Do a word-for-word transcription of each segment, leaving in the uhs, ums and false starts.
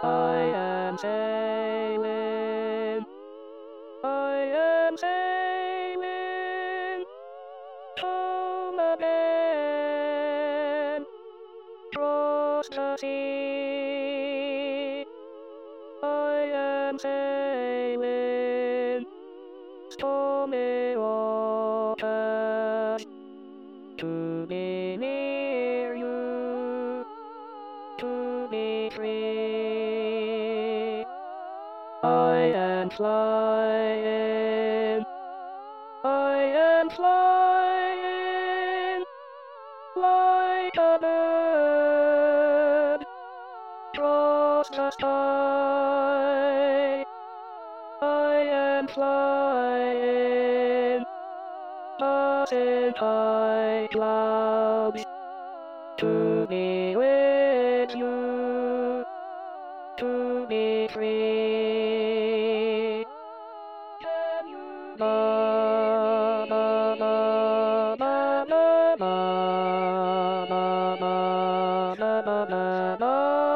I am sailing, I am sailing home again, across the sea. I am sailing stormy waters to be near you, to be free. I am flying, I am flying like a bird across the sky. I am flying, passing high clouds to be with you, to be free. Can you ba ba ba ba ba ba ba ba ba ba ba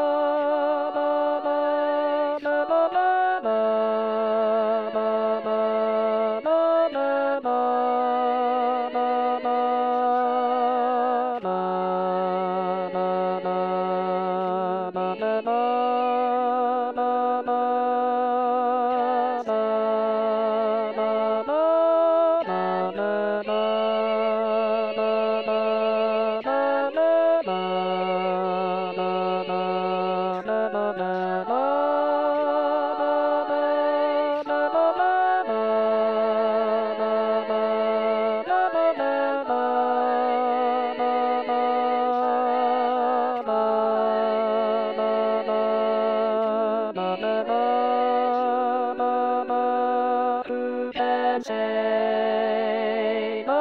and say ba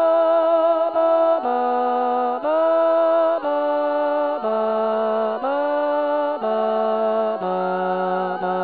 ba ba ba ba ba ba ba ba ba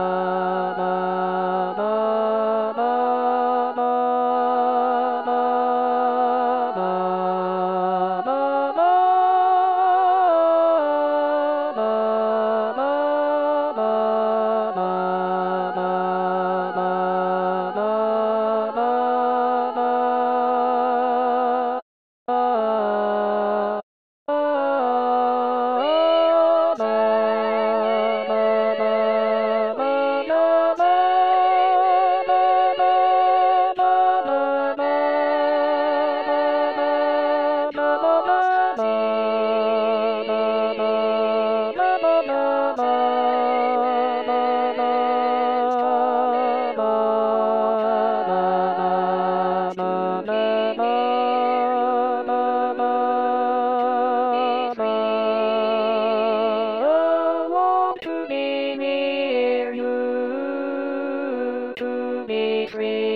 to be near you, to be free.